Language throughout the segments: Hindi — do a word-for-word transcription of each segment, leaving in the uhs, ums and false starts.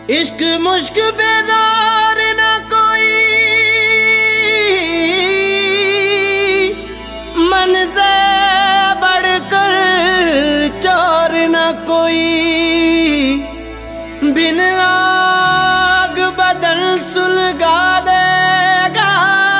इश्क मुश्क बेजार ना कोई, मन से बढ़कर चोर ना कोई। बिन आग बदन सुलगा देगा,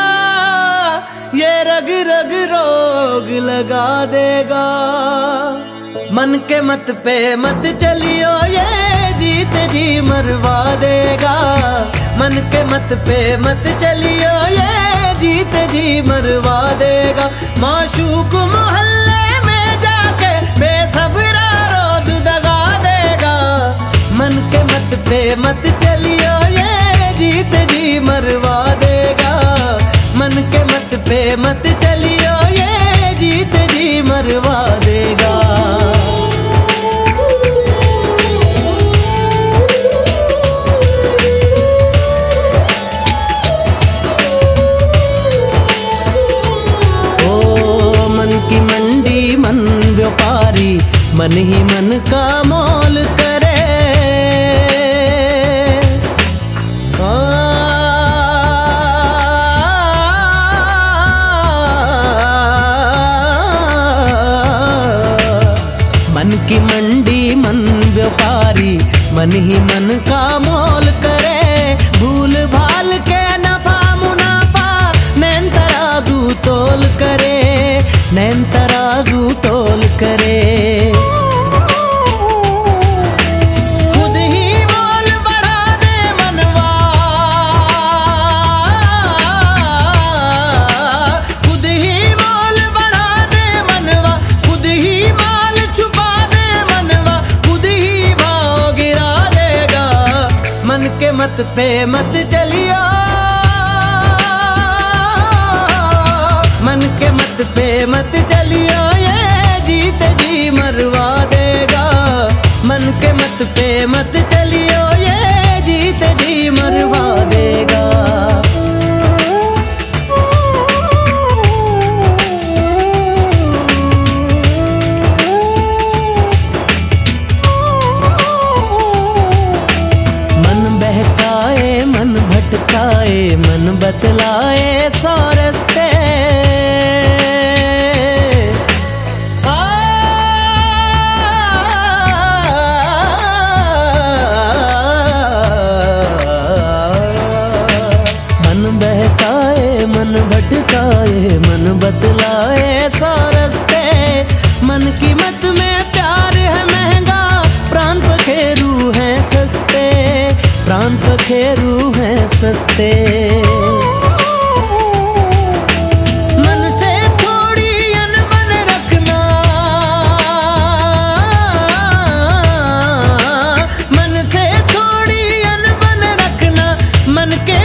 ये रग रग रोग लगा देगा। मन के मत पे मत चलियो, ये जीत जी मरवा देगा। मन के मत पे मत चलियो, ये जीत जी मरवा देगा। माशूक मोहल्ले में जाके बेसब्रा रोज दगा देगा। मन के मत पे मत चलियो, ये जीत जी मरवा देगा। मन के मत पे मत चलियो, ये जीत जी मरवा देगा। की मंडी मन व्यापारी, मन ही मन का मोल करे। आ, मन की मंडी मन व्यापारी, मन ही मन का मोल करे। भूल भाल के नफा मुनाफा नैन तराजू तोल करे, नैन तराजू तोल करे। खुद ही मोल बढ़ा दे मनवा, खुद ही मोल बढ़ा दे मनवा। खुद ही माल छुपा दे मनवा, खुद ही भाव गिरा देगा। मन के मत पे मत चलियो, मन के मत पे मत चलियो, ये जीत जी मरवा देगा। मन के मत पे मत चलियो, ये जीत जी मरवा देगा। मन बहकाए मन भटकाए, मन बतलाए सौ रस्ते। मन भटकाए मन बतलाए सौ रस्ते। मन की मत में प्यार है महंगा, प्राण पखेरू है सस्ते, प्राण पखेरू है सस्ते। मन से थोड़ी अनबन रखना, मन से थोड़ी अनबन रखना। मन के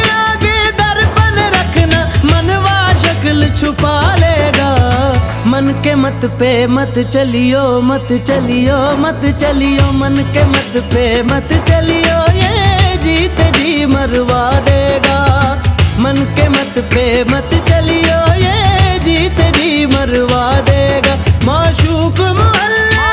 छुपा लेगा। मन के मत पे मत चलियो, मत चलियो मत चलियो। मन के मत पे मत चलियो, ये जीत जी मरवा देगा। मन के मत पे मत चलियो, ये जीत जी मरवा देगा। माशूक मोहल्ले,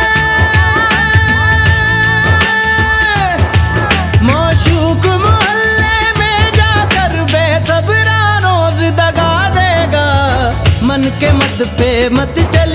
माशूक मोहल्ले में जाकर बेसब्रा रोज दगा देगा। मन के मत पे मत चल